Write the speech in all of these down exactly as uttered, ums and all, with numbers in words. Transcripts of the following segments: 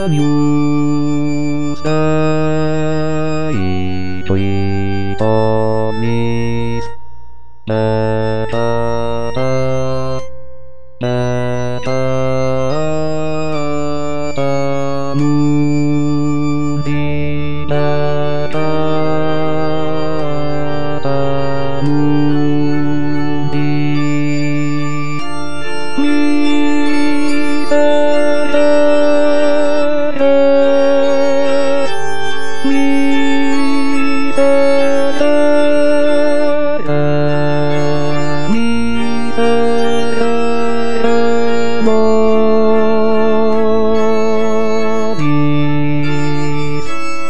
Agnus Dei tui omnis Beta Beta Mundi Beta Mundi Miserere Miserere Miserere Nobis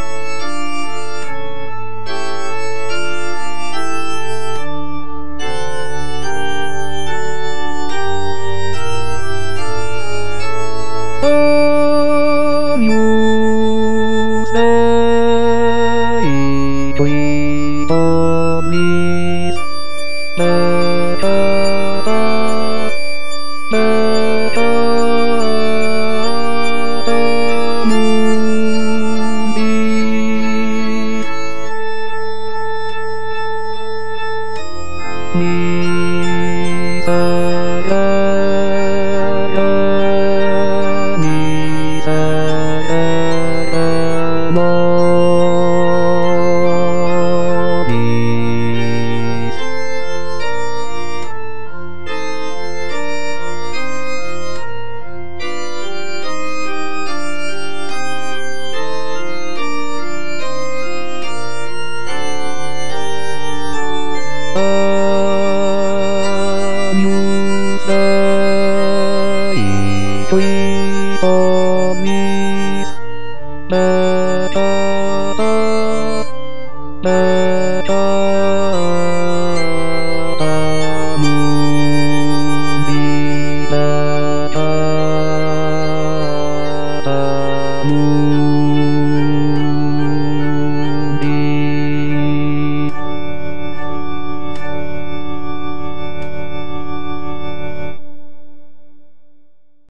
Agnus Dei tui omnis Beta Beta Mundi Miserere Miserere Nobis Agnus Dei tui omnis Beta Beta